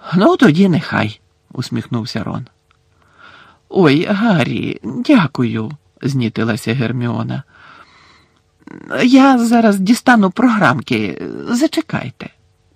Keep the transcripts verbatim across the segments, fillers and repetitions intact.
Ну, тоді нехай, усміхнувся Рон. Ой, Гаррі, дякую, знітилася Герміона. Я зараз дістану програмки, зачекайте.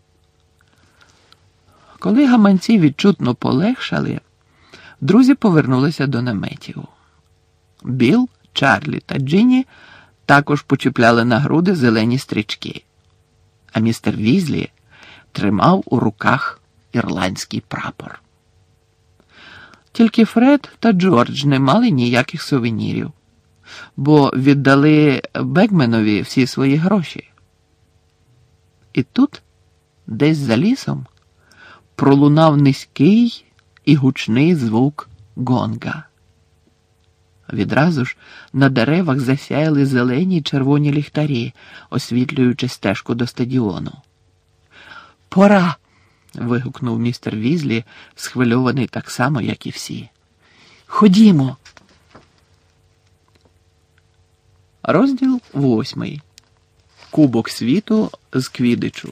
Коли гаманці відчутно полегшали, друзі повернулися до наметів. Білл, Чарлі та Джинні також почіпляли на груди зелені стрічки, а містер Візлі тримав у руках ірландський прапор. Тільки Фред та Джордж не мали ніяких сувенірів, бо віддали Бекменові всі свої гроші. І тут, десь за лісом, пролунав низький і гучний звук гонга. Відразу ж на деревах засяяли зелені й червоні ліхтарі, освітлюючи стежку до стадіону. «Пора!» – вигукнув містер Візлі, схвильований так само, як і всі. «Ходімо!» Розділ восьмий. Кубок світу з квіддичу.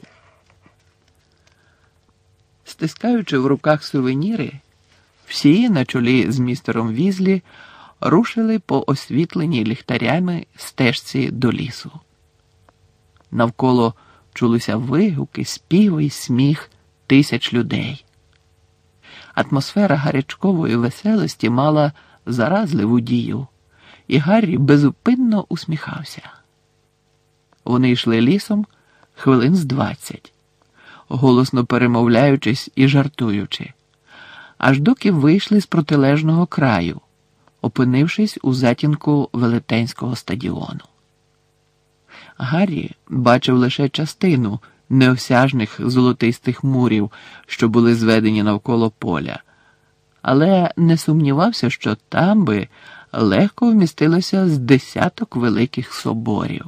Стискаючи в руках сувеніри, всі, на чолі з містером Візлі, рушили по освітленій ліхтарями стежці до лісу. Навколо чулися вигуки, співи й сміх тисяч людей. Атмосфера гарячкової веселості мала заразливу дію, і Гаррі безупинно усміхався. Вони йшли лісом хвилин з двадцять, голосно перемовляючись і жартуючи, аж доки вийшли з протилежного краю, опинившись у затінку велетенського стадіону. Гаррі бачив лише частину неосяжних золотистих мурів, що були зведені навколо поля, але не сумнівався, що там би легко вмістилося з десяток великих соборів.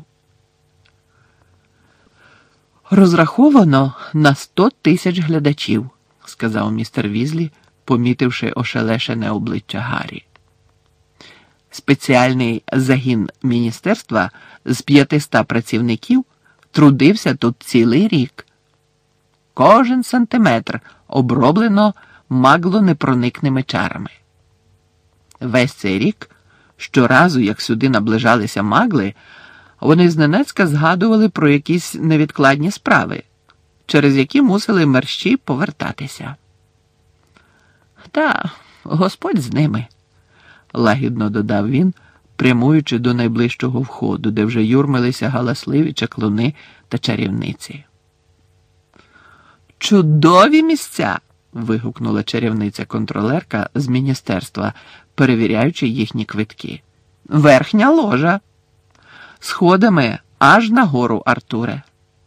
«Розраховано на сто тисяч глядачів», – сказав містер Візлі, помітивши ошелешене обличчя Гаррі. Спеціальний загін міністерства з п'ятиста працівників трудився тут цілий рік. Кожен сантиметр оброблено маглонепроникними чарами. Весь цей рік, щоразу, як сюди наближалися магли, вони зненацька згадували про якісь невідкладні справи, через які мусили мерщій повертатися. Та Господь з ними, лагідно додав він, прямуючи до найближчого входу, де вже юрмилися галасливі чаклуни та чарівниці. «Чудові місця!» – вигукнула чарівниця-контролерка з міністерства, перевіряючи їхні квитки. «Верхня ложа! Сходами аж нагору, Артуре!»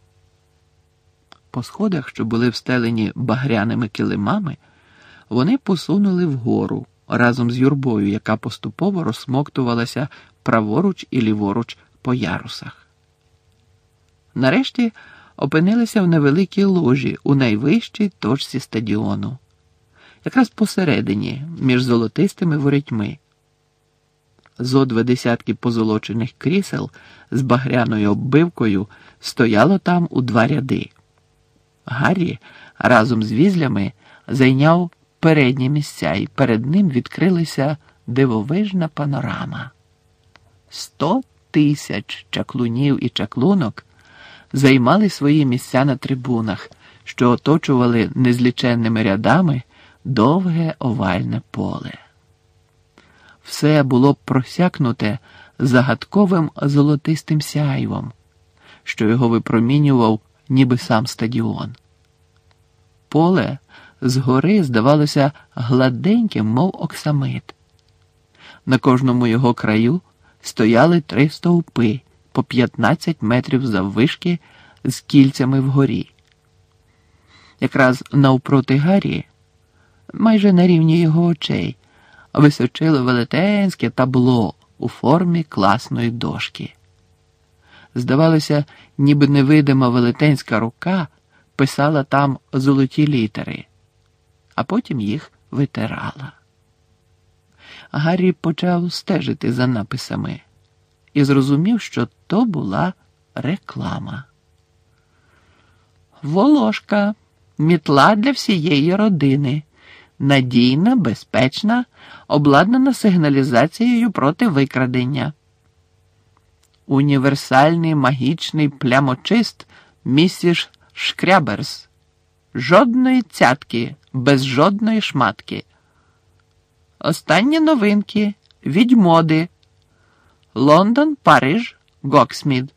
По сходах, що були встелені багряними килимами, вони посунули вгору разом з юрбою, яка поступово розсмоктувалася праворуч і ліворуч по ярусах. Нарешті опинилися в невеликій ложі у найвищій точці стадіону, якраз посередині, між золотистими ворітьми. Зо два десятки позолочених крісел з багряною оббивкою стояло там у два ряди. Гаррі разом з візлями зайняв передні місця, і перед ним відкрилася дивовижна панорама. Сто тисяч чаклунів і чаклунок займали свої місця на трибунах, що оточували незліченними рядами довге овальне поле. Все було просякнуте загадковим золотистим сяйвом, що його випромінював ніби сам стадіон. Поле згори здавалося гладеньким, мов оксамит. На кожному його краю стояли три стовпи по п'ятнадцять метрів заввишки з кільцями вгорі. Якраз навпроти Гаррі, майже на рівні його очей, височило велетенське табло у формі класної дошки. Здавалося, ніби невидима велетенська рука писала там золоті літери, а потім їх витирала. Гаррі почав стежити за написами і зрозумів, що то була реклама. «Волошка», мітла для всієї родини. Надійна, безпечна, обладнана сигналізацією проти викрадення. Універсальний магічний плямочист місіс Шкряберс. Жодної цятки, без жодної шматки. Останні новинки від моди. Лондон, Париж, Гоксмід.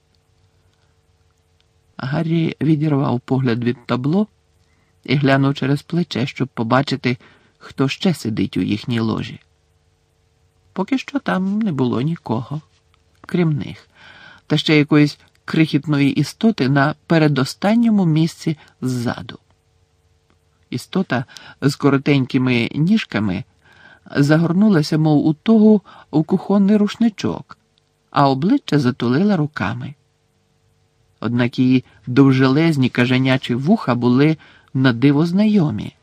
Гаррі відірвав погляд від табло і глянув через плече, щоб побачити, хто ще сидить у їхній ложі. Поки що там не було нікого, крім них, та ще якоїсь крихітної істоти на передостанньому місці ззаду. Істота з коротенькими ніжками загорнулася, мов у того, у кухонний рушничок, а обличчя затулила руками. Однак її довжелезні кажанячі вуха були на диво знайомі.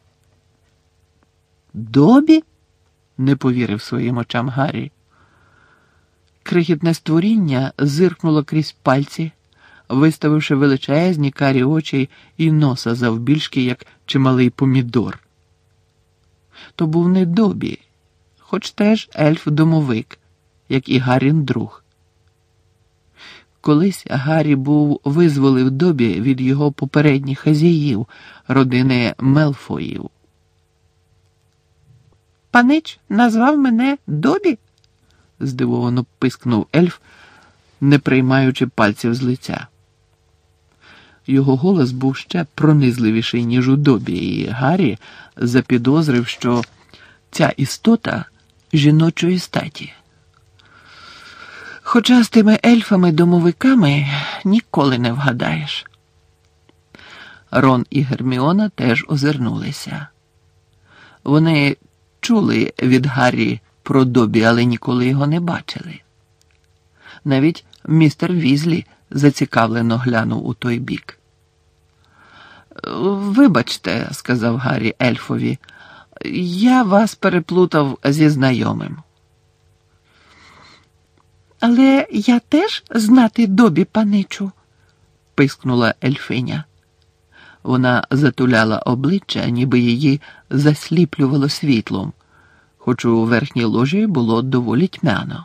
«Добі?» – не повірив своїм очам Гаррі. Крихітне створіння зиркнуло крізь пальці, виставивши величезні карі очі і носа завбільшки, як чималий помідор. То був не Добі, хоч теж ельф-домовик, як і Гаррін друг. Колись Гаррі був визволив Добі від його попередніх хазяїв, родини Мелфоїв. «Панич назвав мене Добі?» – здивовано пискнув ельф, не приймаючи пальців з лиця. Його голос був ще пронизливіший, ніж у Добі, і Гаррі запідозрив, що ця істота жіночої статі. Хоча з тими ельфами-домовиками ніколи не вгадаєш. Рон і Герміона теж озирнулися. Вони чули від Гаррі про Добі, але ніколи його не бачили. Навіть містер Візлі зацікавлено глянув у той бік. «Вибачте», – сказав Гаррі ельфові, – «я вас переплутав зі знайомим». «Але я теж знати Добі, паничу?» – пискнула ельфиня. Вона затуляла обличчя, ніби її засліплювало світлом, хоч у верхній ложі було доволі тьмяно.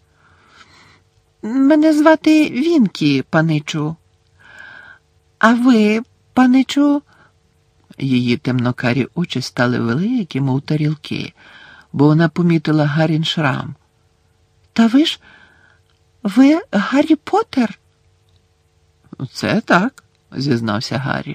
«Мене звати Вінкі, паничу. А ви, паничу?» Її темнокарі очі стали великі, мов тарілки, бо вона помітила Гаррін шрам. «Та ви ж, ви Гаррі Поттер?» «Це так», – зізнався Гаррі.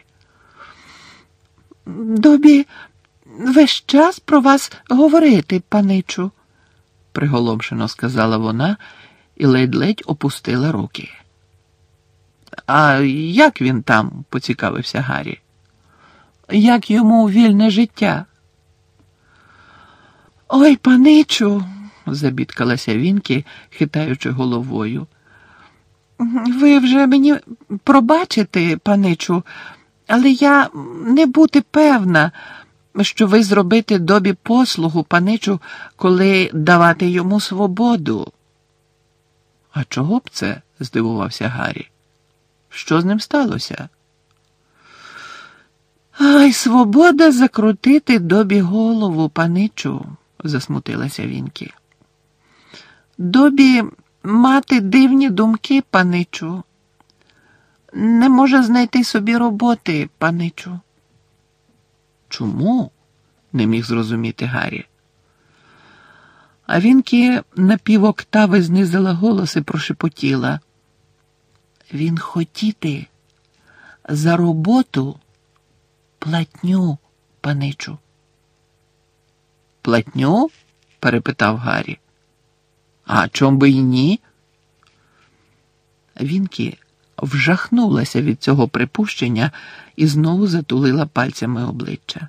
«Добі весь час про вас говорити, паничу», – приголомшено сказала вона і ледь-ледь опустила руки. «А як він там?» – поцікавився Гаррі. «Як йому вільне життя?» «Ой, паничу», – забідкалася Вінкі, хитаючи головою. «Ви вже мені пробачите, паничу, але я не бути певна, що ви зробите Добі послугу, паничу, коли давати йому свободу». «А чого б це?» – здивувався Гаррі. «Що з ним сталося?» «Ай, свобода закрутити Добі голову, паничу», – засмутилася Вінкі. «Добі мати дивні думки, паничу. Не може знайти собі роботи, паничу». «Чому?» – не міг зрозуміти Гаррі. А Вінкі на півоктави знизила голос і прошепотіла. «Він хотіти за роботу платню, паничу». «Платню?» – перепитав Гаррі. «А чом би й ні?» Вінкі вжахнулася від цього припущення і знову затулила пальцями обличчя.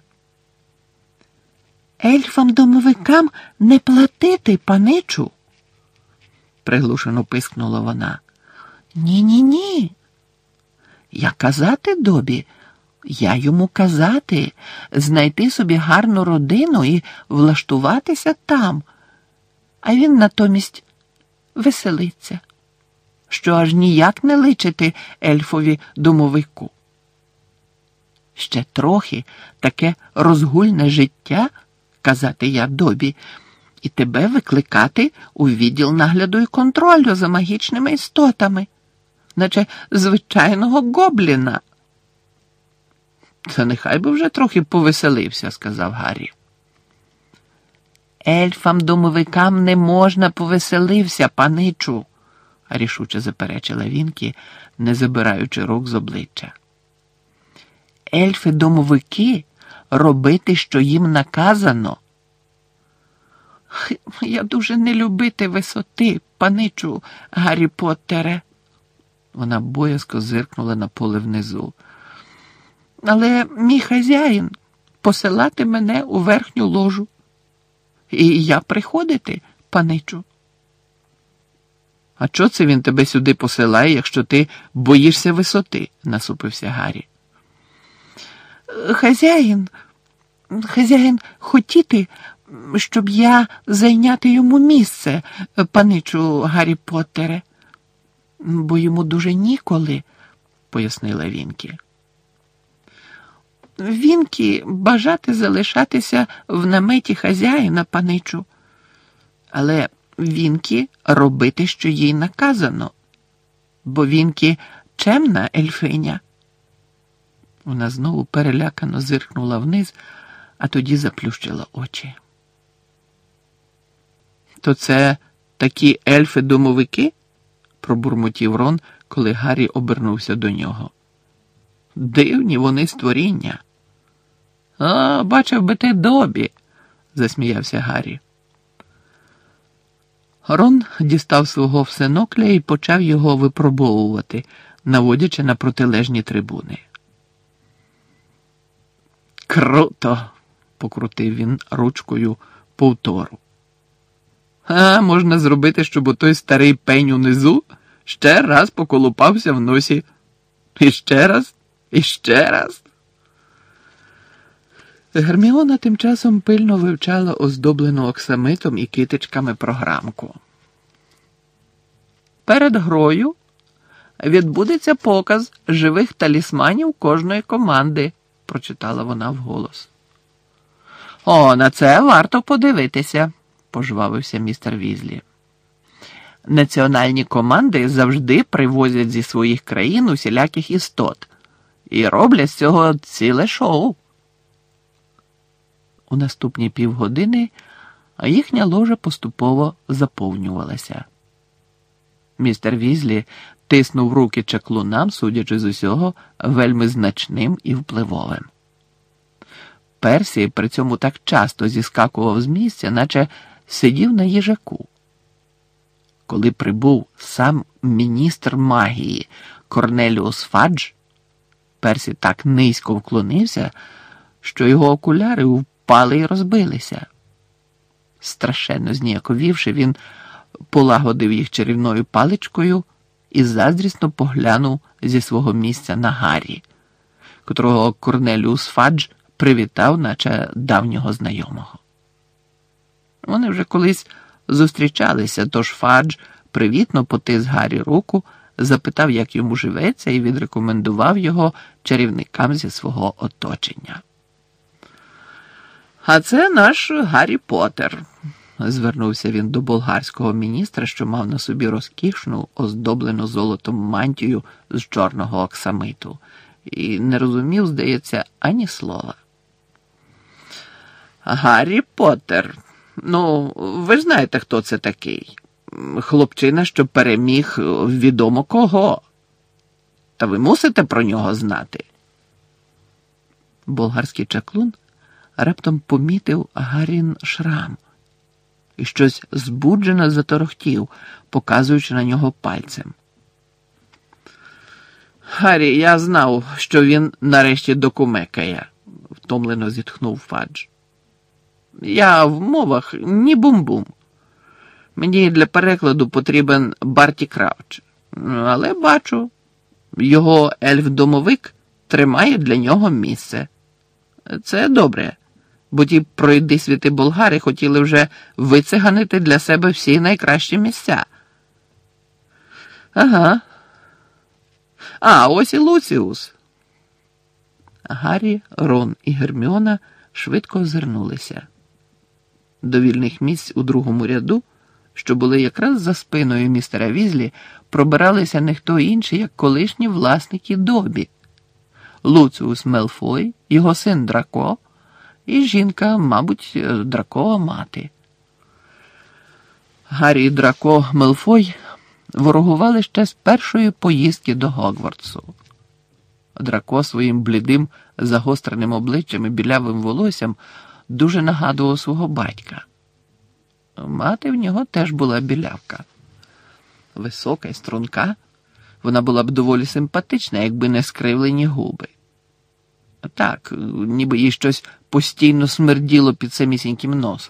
«Ельфам-домовикам не платити, паничу!» приглушено пискнула вона. «Ні-ні-ні! Я казати Добі, я йому казати, знайти собі гарну родину і влаштуватися там, а він натомість веселиться, що аж ніяк не личити ельфові домовику». Ще трохи таке розгульне життя, казати я Добі, і тебе викликати у відділ нагляду і контролю за магічними істотами, наче звичайного гобліна. Та нехай би вже трохи повеселився, сказав Гаррі. Ельфам-домовикам не можна повеселився, паничу, рішуче заперечила Вінкі, не забираючи рук з обличчя. Ельфи-домовики робити, що їм наказано. Я дуже не любити висоти, паничу Гаррі Поттере. Вона боязко зиркнула на поле внизу. Але мій хазяїн посилати мене у верхню ложу. І я приходити, паничу. А чого це він тебе сюди посилає, якщо ти боїшся висоти? Насупився Гаррі. Хазяїн, хазяїн хотіти, щоб я зайняти йому місце, паничу Гаррі Поттере. Бо йому дуже ніколи, пояснила Вінкі. Вінкі бажати залишатися в наметі хазяїна, паничу. Але Вінкі робити, що їй наказано. Бо Вінкі чемна ельфиня. Вона знову перелякано зиркнула вниз, а тоді заплющила очі. То це такі ельфи-домовики? Пробурмотів Рон, коли Гаррі обернувся до нього. Дивні вони створіння. А, бачив би ти Добі, засміявся Гаррі. Рон дістав свого всенокля і почав його випробовувати, наводячи на протилежні трибуни. Круто, покрутив він ручкою повтору. А, можна зробити, щоб отой старий пень унизу ще раз поколупався в носі. І ще раз, і ще раз. Герміона тим часом пильно вивчала оздоблену оксамитом і китичками програмку. Перед грою відбудеться показ живих талісманів кожної команди, прочитала вона вголос. О, на це варто подивитися, пожвавився містер Візлі. Національні команди завжди привозять зі своїх країн усіляких істот і роблять з цього ціле шоу. У наступні півгодини їхня ложа поступово заповнювалася. Містер Візлі тиснув руки чаклунам, судячи з усього, вельми значним і впливовим. Персі при цьому так часто зіскакував з місця, наче сидів на їжаку. Коли прибув сам міністр магії Корнеліус Фадж, Персі так низько вклонився, що його окуляри впали і розбилися. Страшенно зніяковівши, він полагодив їх чарівною паличкою і заздрісно поглянув зі свого місця на Гаррі, котрого Корнеліус Фадж привітав, наче давнього знайомого. Вони вже колись зустрічалися, тож Фадж привітно потис Гаррі руку, запитав, як йому живеться, і відрекомендував його чарівникам зі свого оточення. «А це наш Гаррі Поттер», – звернувся він до болгарського міністра, що мав на собі розкішну, оздоблену золотом мантію з чорного оксамиту, і не розумів, здається, ані слова. «Гаррі Поттер. Ну, ви ж знаєте, хто це такий. Хлопчина, що переміг відомо кого. Та ви мусите про нього знати». Болгарський чаклун раптом помітив Гаррін шрам і щось збуджено заторохтів, показуючи на нього пальцем. «Гаррі, я знав, що він нарешті докумекає», – втомлено зітхнув Фадж. «Я в мовах ні бум-бум. Мені для перекладу потрібен Барті Крауч. Але бачу, його ельф-домовик тримає для нього місце. Це добре, бо ті пройдисвіти болгари хотіли вже вициганити для себе всі найкращі місця». «Ага. А, ось і Луціус». Гаррі, Рон і Герміона швидко озирнулися. До вільних місць у другому ряду, що були якраз за спиною містера Візлі, пробиралися не хто інший, як колишні власники Добі. Луціус Мелфой, його син Драко і жінка, мабуть, Дракова мати. Гаррі і Драко Мелфой ворогували ще з першої поїздки до Гогвартсу. Драко своїм блідим, загостреним обличчям і білявим волоссям дуже нагадував свого батька. Мати в нього теж була білявка. Висока й струнка, вона була б доволі симпатична, якби не скривлені губи. Так, ніби їй щось постійно смерділо під самісіньким носом.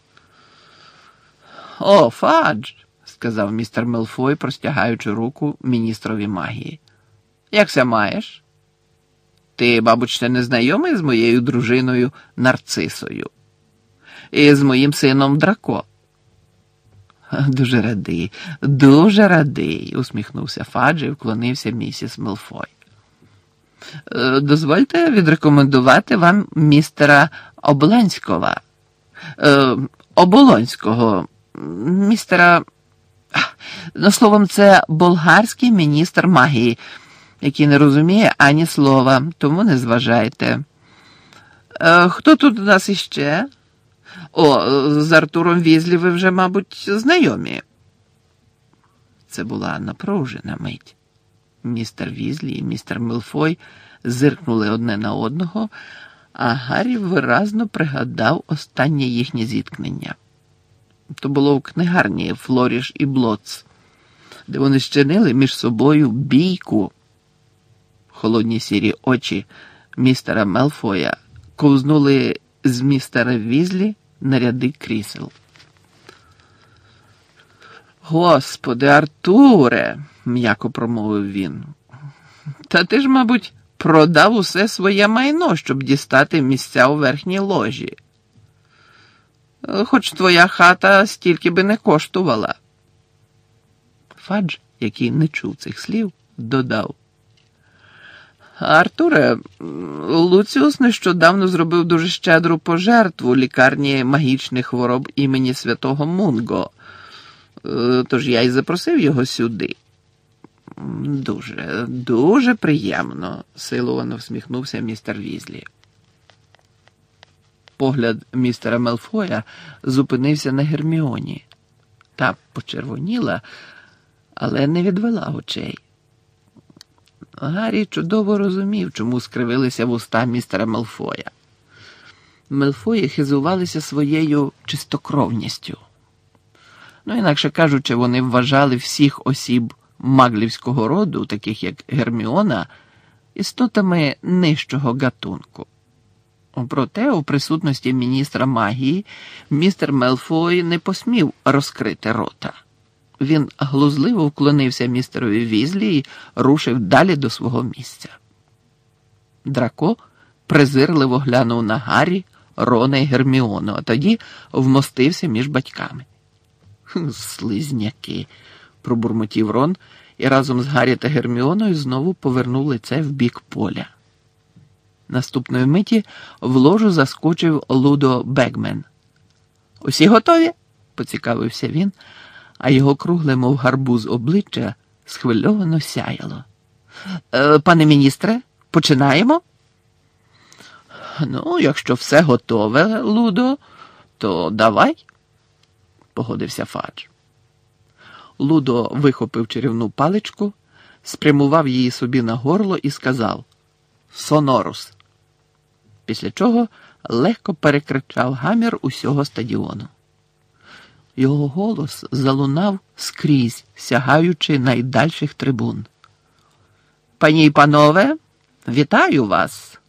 «О, Фадж!» – сказав містер Мелфой, простягаючи руку міністрові магії. «Якся маєш? Ти, мабуть, ще не знайомий з моєю дружиною Нарцисою? І з моїм сином Драко?» «Дуже радий, дуже радий», – усміхнувся Фадж і вклонився місіс Мелфой. «Дозвольте відрекомендувати вам містера Облонського, е, Оболонського, містера, ну, словом, це болгарський міністр магії, який не розуміє ані слова, тому не зважайте. Е, хто тут у нас іще? О, з Артуром Візлі ви вже, мабуть, знайомі». Це була напружена мить. Містер Візлі і містер Мелфой зиркнули одне на одного, а Гаррі виразно пригадав останнє їхнє зіткнення. То було в книгарні «Флоріш і Блоц», де вони щинили між собою бійку. Холодні сірі очі містера Мелфоя ковзнули з містера Візлі на ряди крісел. «Господи, Артуре!» – м'яко промовив він. «Та ти ж, мабуть, продав усе своє майно, щоб дістати місця у верхній ложі. Хоч твоя хата стільки би не коштувала». Фадж, який не чув цих слів, додав. «Артуре, Луціус нещодавно зробив дуже щедру пожертву лікарні магічних хвороб імені святого Мунго. Тож я й запросив його сюди». «Дуже, дуже приємно», – силовано всміхнувся містер Візлі. Погляд містера Мелфоя зупинився на Герміоні. Та почервоніла, але не відвела очей. Гаррі чудово розумів, чому скривилися вуста містера Мелфоя. Мелфої хизувалися своєю чистокровністю. Ну, інакше кажучи, вони вважали всіх осіб маглівського роду, таких як Герміона, істотами нижчого гатунку. Проте у присутності міністра магії містер Мелфой не посмів розкрити рота. Він глузливо вклонився містерові Візлі і рушив далі до свого місця. Драко презирливо глянув на Гаррі, Рона і Герміону, а тоді вмостився між батьками. «Слизняки», – пробурмотів Рон і разом з Гаррі та Герміоною знову повернув лице в бік поля. Наступної миті в ложу заскочив Лудо Бегмен. «Усі готові?» – поцікавився він, а його кругле, мов гарбуз, обличчя схвильовано сяяло. «Е, «Пане міністре, починаємо?» «Ну, якщо все готове, Лудо, то давай», – погодився Фадж. Лудо вихопив чарівну паличку, спрямував її собі на горло і сказав «Сонорус», після чого легко перекричав гамір усього стадіону. Його голос залунав скрізь, сягаючи найдальших трибун. «Пані й панове, вітаю вас!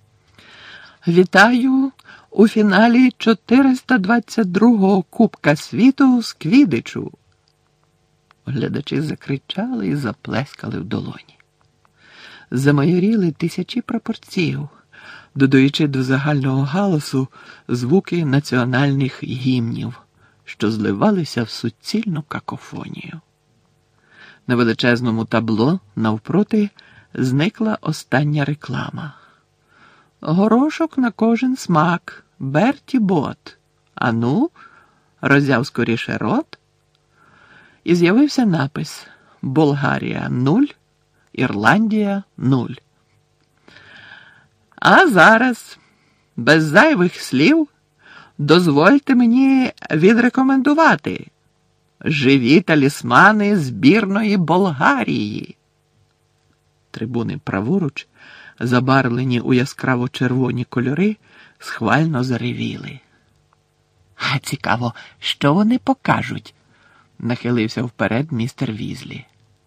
Вітаю у фіналі чотириста двадцять другого Кубка світу з Квіддичу!» Глядачі закричали і заплескали в долоні. Замайоріли тисячі прапорців, додаючи до загального галасу звуки національних гімнів, що зливалися в суцільну какофонію. На величезному табло навпроти зникла остання реклама. Горошок на кожен смак, Берті Бот. Ану, роззяв скоріше рот. І з'явився напис «Болгарія – нуль, Ірландія – нуль». А зараз, без зайвих слів, дозвольте мені відрекомендувати живі талісмани збірної Болгарії. Трибуни праворуч, забарвлені у яскраво-червоні кольори, схвально заревіли. «А цікаво, що вони покажуть?» – нахилився вперед містер Візлі.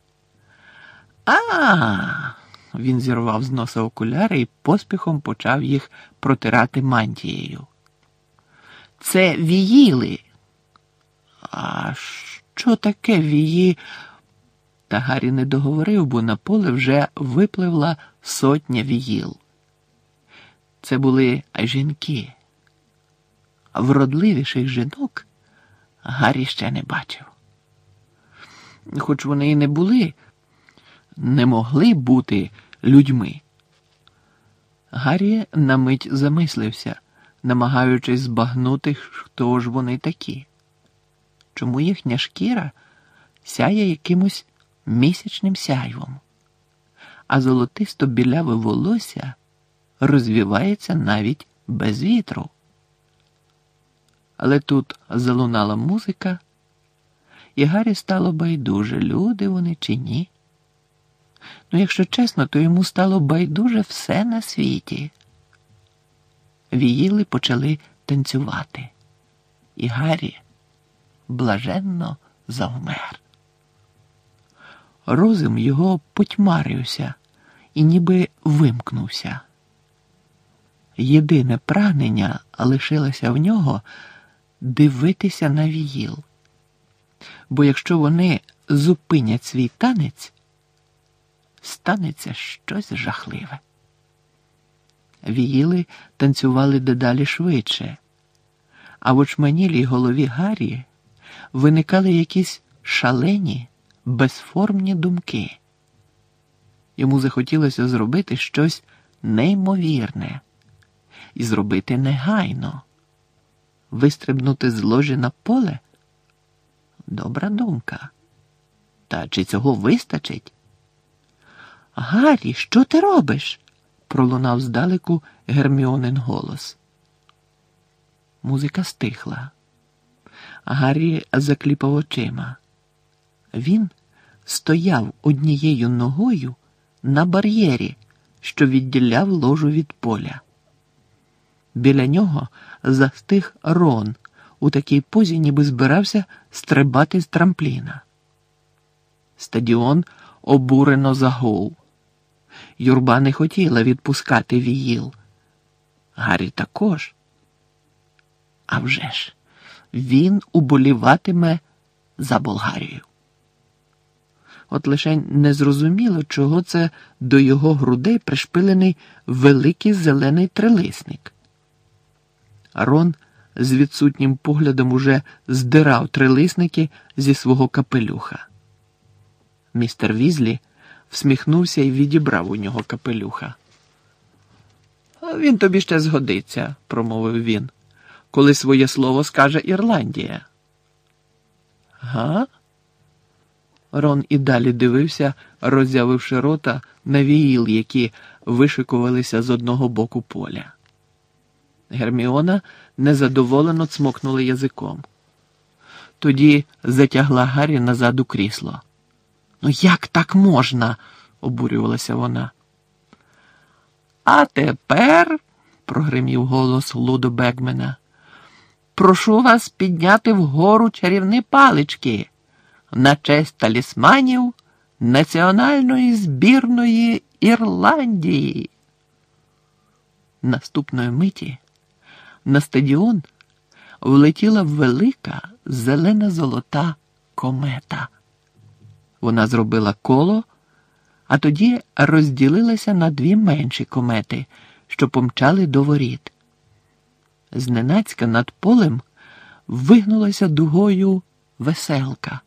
«А-а-а!» – він зірвав з носа окуляри і поспіхом почав їх протирати мантією. «Це віїли!» «А що таке вії?» Та Гаррі не договорив, бо на поле вже випливла сотня віїл. Це були жінки. Вродливіших жінок Гаррі ще не бачив. Хоч вони і не були, не могли бути людьми. Гаррі на мить замислився, намагаючись збагнути, хто ж вони такі. Чому їхня шкіра сяє якимось місячним сяйвом, а золотисто-біляве волосся розвівається навіть без вітру. Але тут залунала музика, і Гаррі стало байдуже, люди вони чи ні. Ну, якщо чесно, то йому стало байдуже все на світі. Віїли почали танцювати, і Гаррі блаженно завмер. Розум його потьмарився і ніби вимкнувся. Єдине прагнення лишилося в нього дивитися на віїл. Бо якщо вони зупинять свій танець, станеться щось жахливе. Віїли танцювали дедалі швидше, а в очманілій голові Гаррі виникали якісь шалені, безформні думки. Йому захотілося зробити щось неймовірне і зробити негайно. Вистрибнути з ложі на поле? Добра думка. Та чи цього вистачить? «Гаррі, що ти робиш?» – пролунав здалеку Герміонин голос. Музика стихла. Гаррі закліпав очима. Він стояв однією ногою на бар'єрі, що відділяв ложу від поля. Біля нього застиг Рон у такій позі, ніби збирався стрибати з трампліна. Стадіон обурено загув. Юрба не хотіла відпускати віїл. Гаррі також. А вже ж, він уболіватиме за Болгарію. От лише незрозуміло, чого це до його грудей пришпилений великий зелений трилисник. Рон з відсутнім поглядом уже здирав трилисники зі свого капелюха. Містер Візлі всміхнувся і відібрав у нього капелюха. «Він тобі ще згодиться», – промовив він, – «коли своє слово скаже Ірландія». «Га?» Рон і далі дивився, роззявивши рота на віїл, які вишикувалися з одного боку поля. Герміона незадоволено цмокнула язиком. Тоді затягла Гаррі назад у крісло. «Ну як так можна?» – обурювалася вона. «А тепер», – прогримів голос Лудо Бегмена, – «прошу вас підняти вгору чарівні палички на честь талісманів національної збірної Ірландії». Наступної миті на стадіон влетіла велика зелено-золота комета. Вона зробила коло, а тоді розділилася на дві менші комети, що помчали до воріт. Зненацька над полем вигнулася дугою веселка,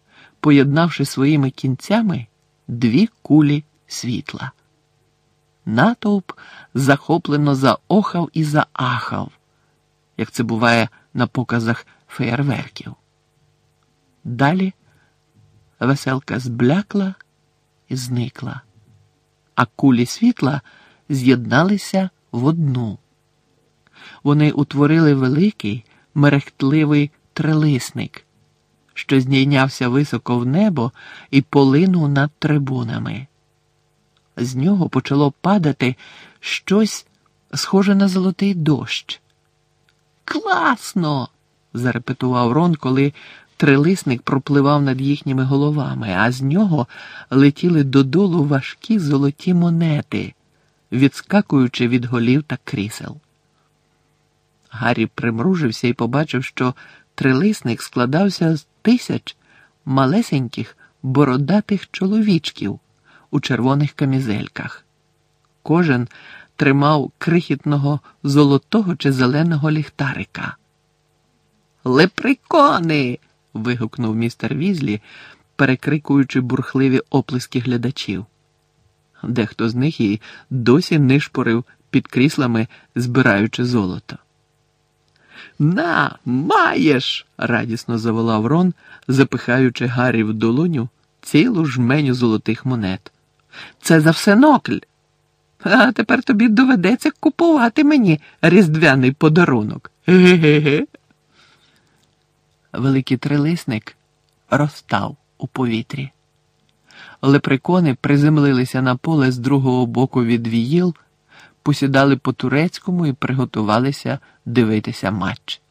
поєднавши своїми кінцями дві кулі світла. Натовп захоплено заохав і заахав, як це буває на показах феєрверків. Далі веселка зблякла і зникла, а кулі світла з'єдналися в одну. Вони утворили великий, мерехтливий трилисник, що здійнявся високо в небо і полинув над трибунами. З нього почало падати щось схоже на золотий дощ. «Класно!» – зарепетував Рон, коли трилисник пропливав над їхніми головами, а з нього летіли додолу важкі золоті монети, відскакуючи від голів та крісел. Гаррі примружився і побачив, що трилисник складався з тисяч малесеньких бородатих чоловічків у червоних камізельках. Кожен тримав крихітного золотого чи зеленого ліхтарика. «Лепрекони!» – вигукнув містер Візлі, перекрикуючи бурхливі оплески глядачів. Дехто з них і досі нишпорив під кріслами, збираючи золото. «На, маєш!» – радісно заволав Рон, запихаючи Гаррі в долоню цілу жменю золотих монет. «Це за всенокль! А тепер тобі доведеться купувати мені різдвяний подарунок. Ге-ге-ге!» Великий трилисник розтав у повітрі. Лепрекони приземлилися на поле з другого боку від віїл, посідали по турецькому і приготувалися дивитися матч.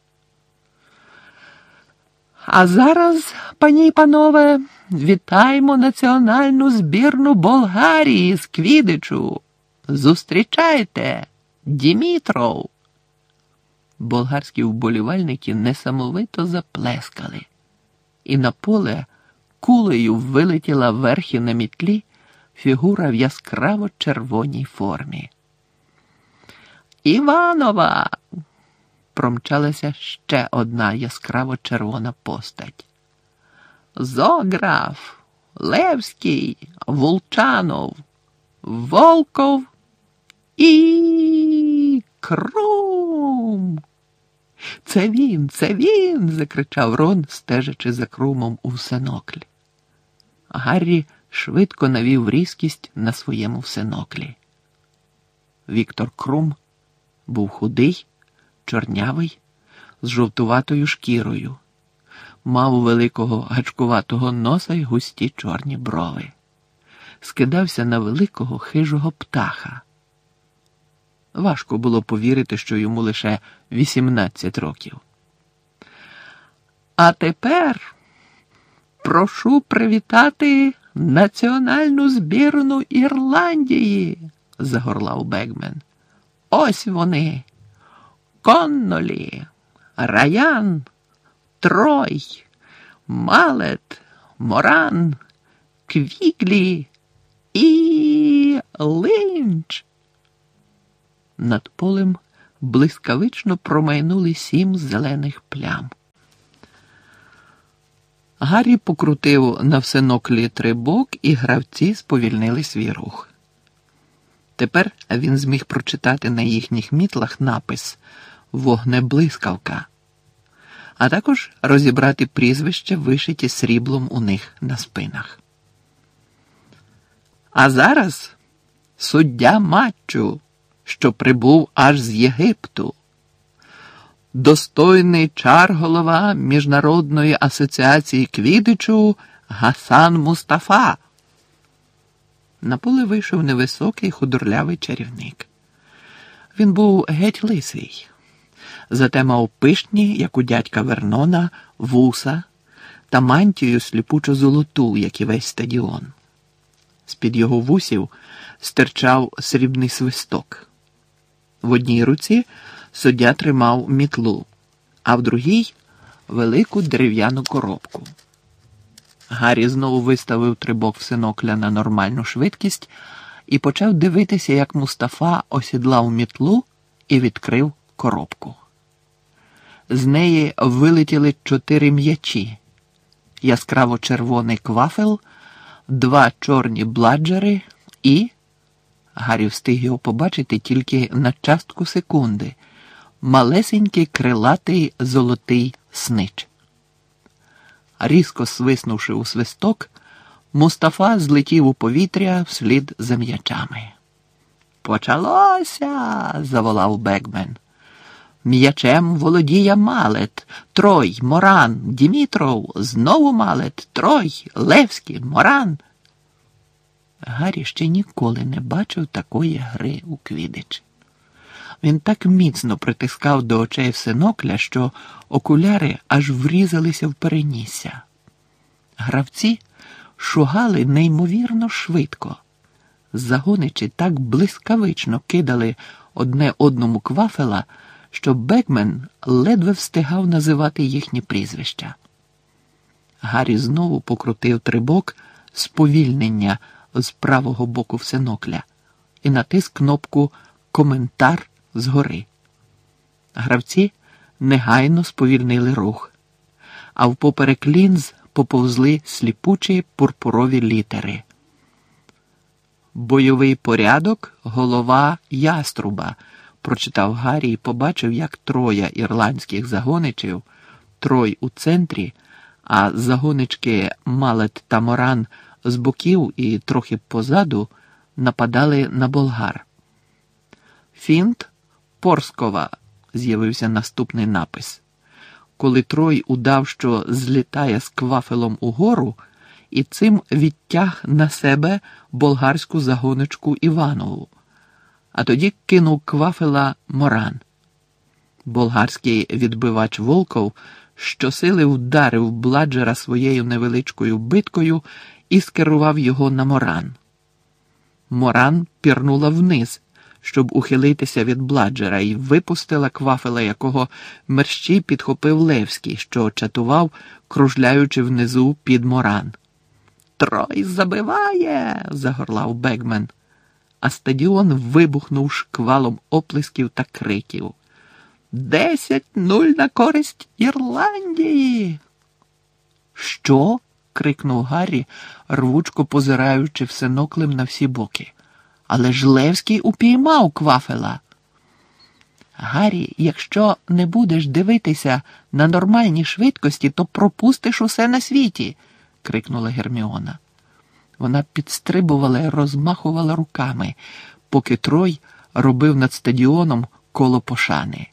«А зараз, пані й панове, вітаємо національну збірну Болгарії з квіддичу. Зустрічайте, Дімітров!» Болгарські вболівальники несамовито заплескали, і на поле кулею вилетіла верхи на мітлі фігура в яскраво червоній формі. «Іванова!» промчалася ще одна яскраво червона постать. «Зограф, Левський, Вулчанов, Волков і Крум!» «Це він, це він!» – закричав Рон, стежачи за Крумом у всенокль. Гаррі швидко навів різкість на своєму всеноклі. Віктор Крум був худий, чорнявий, з жовтуватою шкірою, мав у великого гачкуватого носа й густі чорні брови. Скидався на великого хижого птаха. Важко було повірити, що йому лише вісімнадцять років. «А тепер прошу привітати національну збірну Ірландії!» – загорлав Бегмен. «Ось вони! Коннолі, Раян, Трой, Малет, Моран, Квіглі і Линч!» Над полем блискавично промайнули сім зелених плям. Гаррі покрутив на всеноклі трибок, і гравці сповільнили свій рух. Тепер він зміг прочитати на їхніх мітлах напис «Вогнеблискавка», а також розібрати прізвища, вишиті сріблом у них на спинах. «А зараз суддя матчу, що прибув аж з Єгипту, достойний чар-голова Міжнародної асоціації квіддичу Гасан Мустафа». На поле вийшов невисокий худорлявий чарівник. Він був геть лисий, зате мав пишні, як у дядька Вернона, вуса та мантію сліпучо золоту, як і весь стадіон. З-під його вусів стирчав срібний свисток. В одній руці суддя тримав мітлу, а в другій – велику дерев'яну коробку. Гаррі знову виставив трибок всенокля на нормальну швидкість і почав дивитися, як Мустафа осідлав мітлу і відкрив коробку. З неї вилетіли чотири м'ячі, яскраво червоний квафел, два чорні бладжери і Гаррі встиг його побачити тільки на частку секунди. Малесенький крилатий золотий снич. Різко свиснувши у свисток, Мустафа злетів у повітря вслід за м'ячами. «Почалося!» – заволав Бекмен. «М'ячем володіє Малет, Трой, Моран, Дімітров, знову Малет, Трой, Левський, Моран». Гаррі ще ніколи не бачив такої гри у квіддич. Він так міцно притискав до очей всенокля, що окуляри аж врізалися в перенісся. Гравці шугали неймовірно швидко. Загоничі так блискавично кидали одне одному квафела, що Бекмен ледве встигав називати їхні прізвища. Гаррі знову покрутив трибок сповільнення з правого боку всенокля і натис кнопку «Коментар» згори. Гравці негайно сповільнили рух, а впоперек лінз поповзли сліпучі пурпурові літери. «Бойовий порядок, голова яструба», прочитав Гаррі і побачив, як троє ірландських загоничів, Трой у центрі, а загонички Малет та Моран з боків і трохи позаду нападали на болгар. «Фінт Порскова», з'явився наступний напис. Коли Трой удав, що злітає з квафелом угору, і цим відтяг на себе болгарську загоничку Іванову, а тоді кинув квафела Моран. Болгарський відбивач Волков щосили вдарив Бладжера своєю невеличкою биткою і скерував його на Моран. Моран пірнула вниз, щоб ухилитися від Бладжера, і випустила квафела, якого мерщій підхопив Левський, що чатував, кружляючи внизу під Моран. «Трой забиває!» – загорлав Бекмен, а стадіон вибухнув шквалом оплесків та криків. «Десять нуль на користь Ірландії!» «Що?» – крикнув Гаррі, рвучко позираючи всеноклем на всі боки. «Але ж Левський упіймав квафела!» «Гаррі, якщо не будеш дивитися на нормальні швидкості, то пропустиш усе на світі!» – крикнула Герміона. Вона підстрибувала і розмахувала руками, поки Трой робив над стадіоном коло пошани.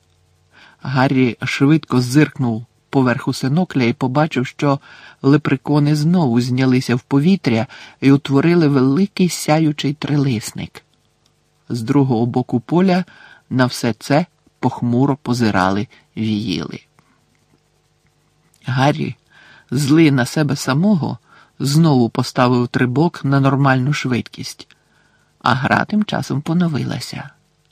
Гаррі швидко зиркнув поверху синокля і побачив, що лепрекони знову знялися в повітря і утворили великий сяючий трилисник. З другого боку поля на все це похмуро позирали віїли. Гаррі, злий на себе самого, знову поставив трибок на нормальну швидкість, а гра тим часом поновилася.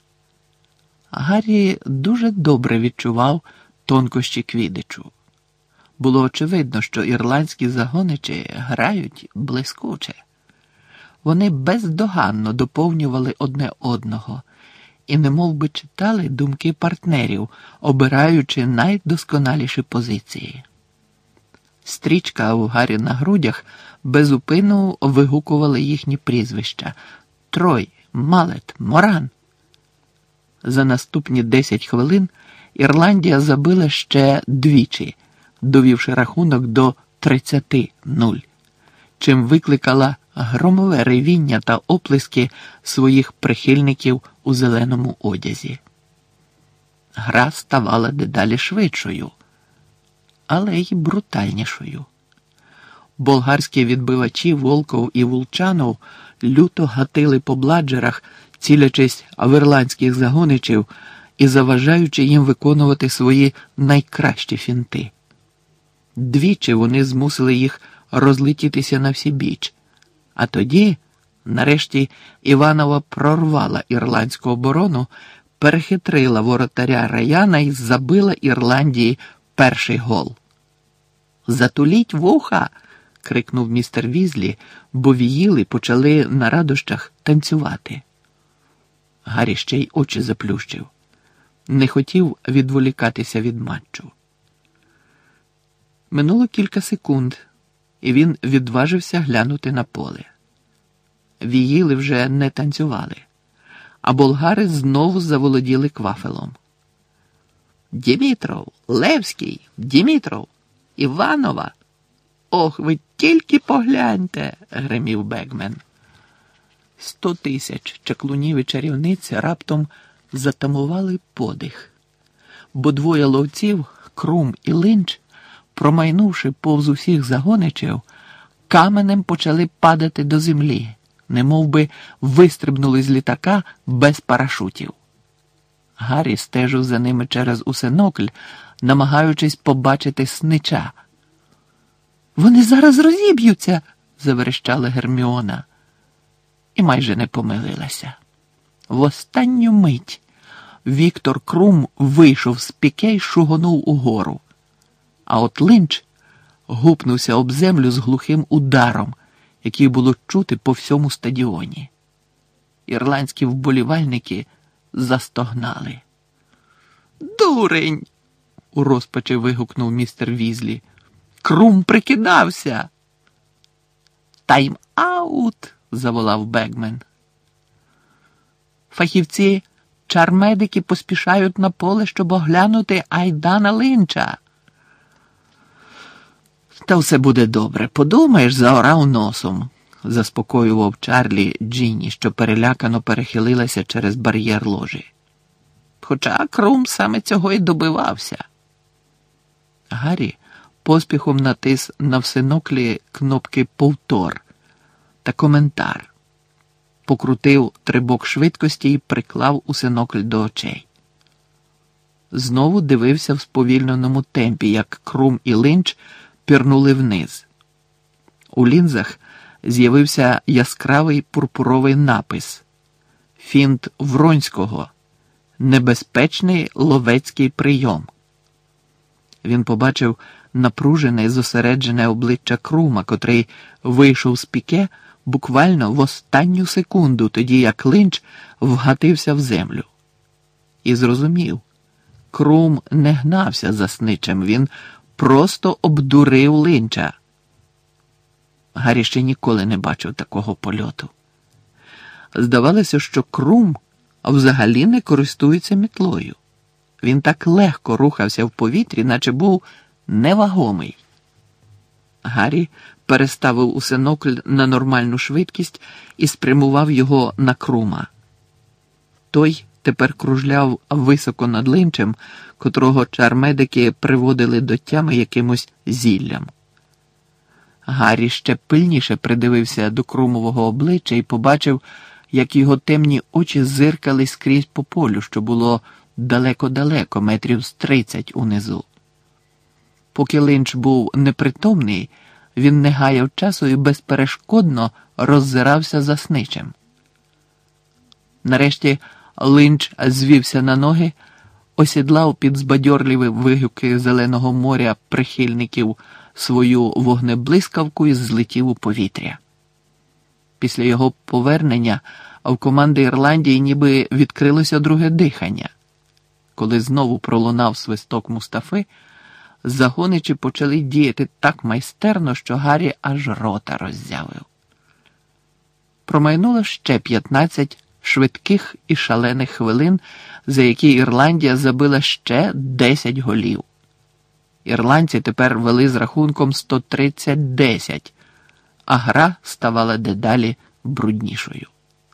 Гаррі дуже добре відчував тонкощі квіддичу. Було очевидно, що ірландські загоничі грають блискуче. Вони бездоганно доповнювали одне одного і немов би читали думки партнерів, обираючи найдосконаліші позиції. Стрічка у Гаррі на грудях безупинно вигукувала їхні прізвища – Трой, Малет, Моран. За наступні десять хвилин Ірландія забила ще двічі, довівши рахунок до тридцять нуль, чим викликала громове ревіння та оплески своїх прихильників у зеленому одязі. Гра ставала дедалі швидшою, але й брутальнішою. Болгарські відбивачі Волков і Вулчанов люто гатили по Бладжерах, цілячись в ірландських загоничів і заважаючи їм виконувати свої найкращі фінти. Двічі вони змусили їх розлетітися на всі біч, а тоді, нарешті, Іванова прорвала ірландську оборону, перехитрила воротаря Раяна і забила Ірландії перший гол. «Затуліть вуха!» – крикнув містер Візлі, бо віїли почали на радощах танцювати. Гаррі ще й очі заплющив. Не хотів відволікатися від матчу. Минуло кілька секунд, і він відважився глянути на поле. віїли вже не танцювали, а болгари знову заволоділи Квафелом. «Дімітров! Левський! Дімітров! Іванова! Ох, ви тільки погляньте!» – гримів Бегмен. Сто тисяч чаклунів і чарівниць раптом затамували подих, бо двоє ловців, Крум і Линч, промайнувши повз усіх загоничів, каменем почали падати до землі, немов би вистрибнули з літака без парашутів. Гаррі стежив за ними через усинокль, намагаючись побачити снича. «Вони зараз розіб'ються!» – заверещала Герміона. І майже не помилилася. В останню мить Віктор Крум вийшов з піке й шугонув угору. А от Линч гупнувся об землю з глухим ударом, який було чути по всьому стадіоні. Ірландські вболівальники застогнали. «Дурень!» – у розпачі вигукнув містер Візлі. «Крум прикидався!» «Тайм-аут!» – заволав Бегмен. Фахівці чармедики поспішають на поле, щоб оглянути Айдана Линча. «Та все буде добре. Подумаєш, заорав носом», – заспокоював Чарлі Джинні, що перелякано перехилилася через бар'єр ложі. Хоча Крум саме цього й добивався. Гаррі поспіхом натис на всиноклі кнопки «Повтор» та «Коментар». Покрутив трибок швидкості і приклав усинокль до очей. Знову дивився в сповільненому темпі, як Крум і Линч пірнули вниз. У лінзах з'явився яскравий пурпуровий напис «Фінт Вронського. Небезпечний ловецький прийом». Він побачив напружене і зосереджене обличчя Крума, котрий вийшов з піке буквально в останню секунду, тоді як Линч вгатився в землю. І зрозумів, Крум не гнався за сничем, він просто обдурив Линча. Гаррі ще ніколи не бачив такого польоту. Здавалося, що Крум взагалі не користується мітлою. Він так легко рухався в повітрі, наче був невагомий. Гаррі переставив усинокль на нормальну швидкість і спрямував його на Крума. Той тепер кружляв високо над Линчем, котрого чармедики приводили до тями якимось зіллям. Гаррі ще пильніше придивився до Крумового обличчя і побачив, як його темні очі зиркали скрізь по полю, що було далеко-далеко, метрів з тридцять унизу. Поки Линч був непритомний, він не гаяв часу і безперешкодно роззирався за сничем. Нарешті Линч звівся на ноги, осідлав під збадьорливі вигуки Зеленого моря прихильників свою вогнеблискавку і злетів у повітря. Після його повернення в команди Ірландії ніби відкрилося друге дихання. Коли знову пролунав свисток Мустафи, загоничі почали діяти так майстерно, що Гаррі аж рота роззявив. Промайнуло ще п'ятнадцять швидких і шалених хвилин, за які Ірландія забила ще десять голів. Ірландці тепер вели з рахунком сто тридцять десять, а гра ставала дедалі бруднішою.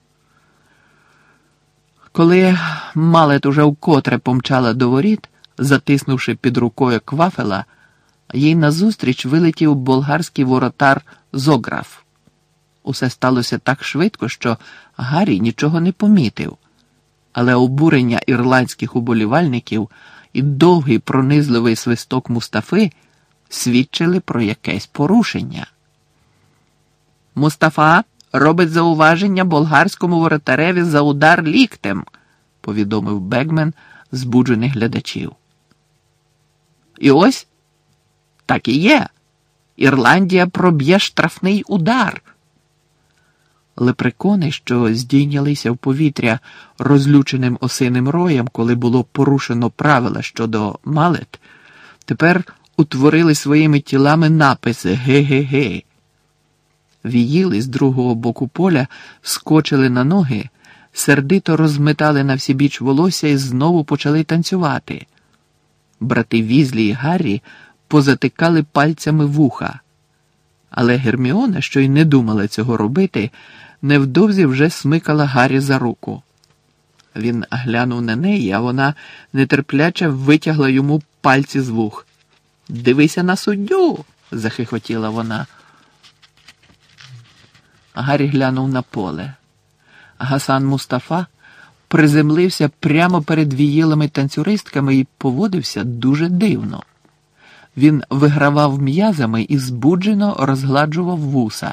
Коли Малет уже вкотре помчала до воріт, затиснувши під рукою Квафела, їй назустріч вилетів болгарський воротар Зограф. Усе сталося так швидко, що Гаррі нічого не помітив, але обурення ірландських уболівальників і довгий пронизливий свисток Мустафи свідчили про якесь порушення. «Мустафа робить зауваження болгарському воротареві за удар ліктем», повідомив Бегмен збуджених глядачів. І ось так і є. Ірландія проб'є штрафний удар. Лепрекони, що здійнялися в повітря розлюченим осиним роєм, коли було порушено правила щодо Малет, тепер утворили своїми тілами написи «Ге-ге-ге». Віїли з другого боку поля скочили на ноги, сердито розметали на всі біч волосся і знову почали танцювати. Брати Візлі і Гаррі позатикали пальцями вуха. Але Герміона, що й не думала цього робити, невдовзі вже смикала Гаррі за руку. Він глянув на неї, а вона нетерпляче витягла йому пальці з вух. «Дивися на суддю!» – захихотіла вона. Гаррі глянув на поле. Гасан Мустафа приземлився прямо перед віїлами-танцюристками і поводився дуже дивно. Він вигравав м'язами і збуджено розгладжував вуса.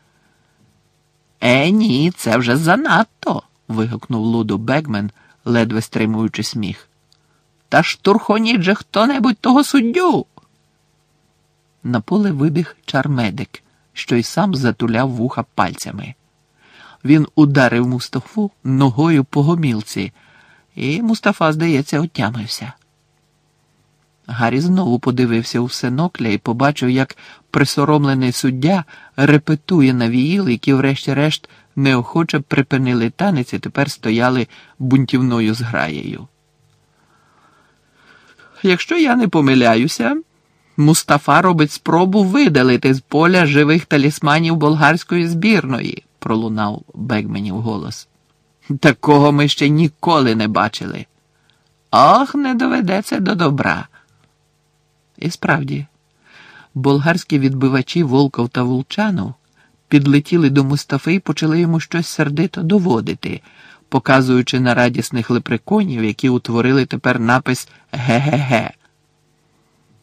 «Е, ні, це вже занадто!» – вигукнув Лудо Бегмен, ледве стримуючи сміх. «Та штурхоніть же хто-небудь того суддю!» На поле вибіг чармедик, що й сам затуляв вуха пальцями. Він ударив Мустафу ногою по гомілці, і Мустафа, здається, отямився. Гаррі знову подивився у синокля і побачив, як присоромлений суддя репетує на віїли, які врешті-решт неохоче припинили танець і тепер стояли бунтівною зграєю. «Якщо я не помиляюся, Мустафа робить спробу видалити з поля живих талісманів болгарської збірної», – пролунав Бегменів голос. «Такого ми ще ніколи не бачили. Ох, не доведеться до добра». І справді, болгарські відбивачі Волков та Вулчанов підлетіли до Мустафи і почали йому щось сердито доводити, показуючи на радісних лепреконів, які утворили тепер напис «Ге-ге-ге»,